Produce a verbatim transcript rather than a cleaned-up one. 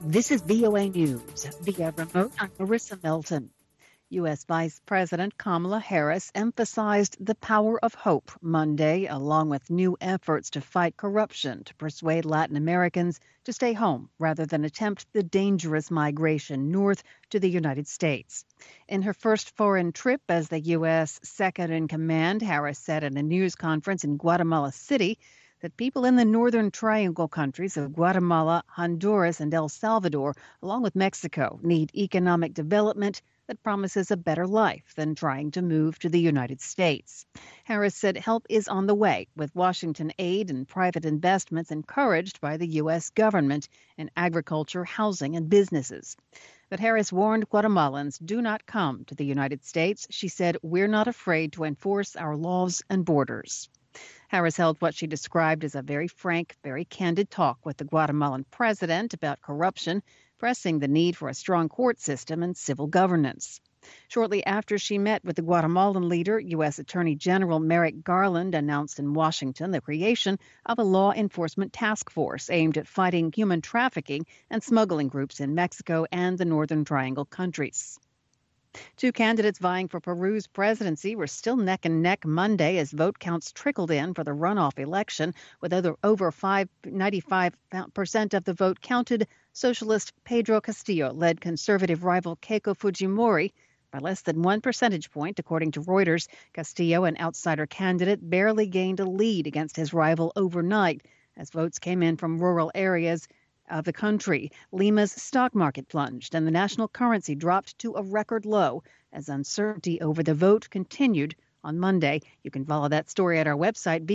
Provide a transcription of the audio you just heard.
This is V O A News. Via remote, I'm Marissa Melton. U S. Vice President Kamala Harris emphasized the power of hope Monday, along with new efforts to fight corruption to persuade Latin Americans to stay home rather than attempt the dangerous migration north to the United States. In her first foreign trip as the U S second in command, Harris said at a news conference in Guatemala City that people in the Northern Triangle countries of Guatemala, Honduras, and El Salvador, along with Mexico, need economic development that promises a better life than trying to move to the United States. Harris said help is on the way, with Washington aid and private investments encouraged by the U S government in agriculture, housing, and businesses. But Harris warned Guatemalans, do not come to the United States. She said, we're not afraid to enforce our laws and borders. Harris held what she described as a very frank, very candid talk with the Guatemalan president about corruption, pressing the need for a strong court system and civil governance. Shortly after she met with the Guatemalan leader, U S. Attorney General Merrick Garland announced in Washington the creation of a law enforcement task force aimed at fighting human trafficking and smuggling groups in Mexico and the Northern Triangle countries. Two candidates vying for Peru's presidency were still neck and neck Monday as vote counts trickled in for the runoff election. With over, over five, ninety-five percent of the vote counted, socialist Pedro Castillo led conservative rival Keiko Fujimori by less than one percentage point, according to Reuters. Castillo, an outsider candidate, barely gained a lead against his rival overnight as votes came in from rural areas of the country. Lima's stock market plunged and the national currency dropped to a record low as uncertainty over the vote continued on Monday. You can follow that story at our website.